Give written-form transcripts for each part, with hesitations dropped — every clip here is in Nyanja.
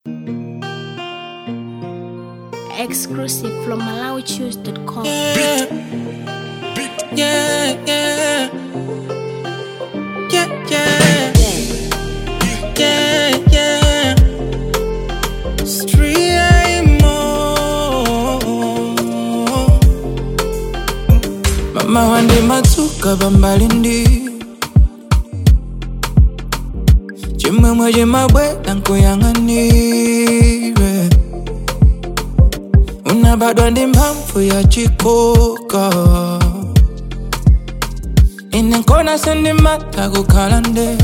Exclusive from MalawiChoose.com. Yeah, yeah, yeah, yeah, yeah, yeah, yeah. Streamo. Mama wande matuka bambalindi. Jima mwaje mabwe nanko yanganiwe. Unabadwa ndi mpamvu ya chikoka. Inenkona sendi mata kukalande.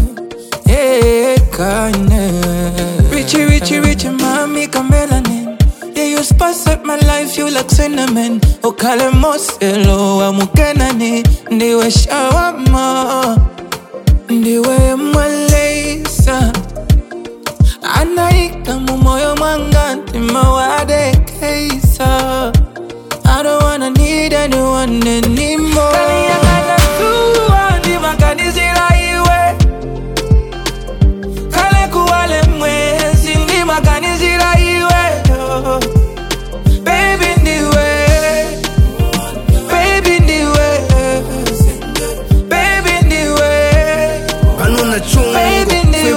Kane. Richie, mami kamelanin. Yeah, you spice up my life, you like cinnamon. Okale moselo, amukenani. Ndiwe shawama. Ndiwe mwalesa. Anaika mumoyo mwanga timawade keisa. I don't wanna need anyone anymore. Kali yangana tuwa ndi makanizila iwe. Kale kuwale mwezi ndi makanizila iwe. Baby ndiwe. Baby ndiwe. Baby ndiwe. Panona chungu. Baby ndiwe.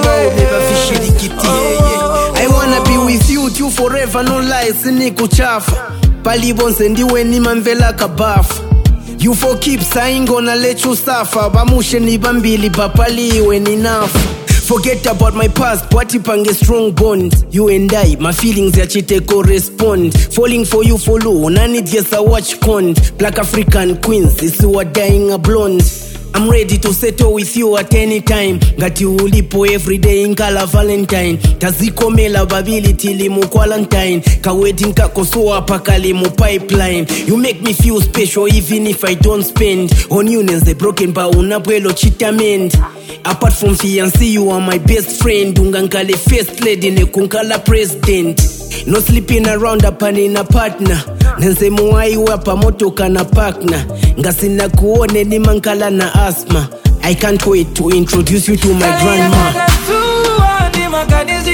I wanna be with you forever, no lies, sinikuchafa. Palibonse ndiwe ni mamvela kabafa. You for keeps, I ain't gonna let you suffer. Bamushe ni bambili, bapaliwe ni nafa. Forget about my past, watipange strong bond. You and I, my feelings ya chite correspond. Falling for you for low, nani just a watch con. Black African queens, it's who are dying a blonde. I'm ready to settle with you at any time. Ngati ulipo everyday inkala Valentine. Tazikomela babili tili mu quarantine. Ka wedding kakosoa pakali mu pipeline. You make me feel special even if I don't spend. On you nenze broken ba unabwelo chitamend. Apart from fiancé, you are my best friend. Ungankale first lady ne kunkala president. No sleeping around upon in a partner. Nenze muwai wapa motoka na partner. Ngasina kuone ni mankala na asthma. I can't wait to introduce you to my grandma.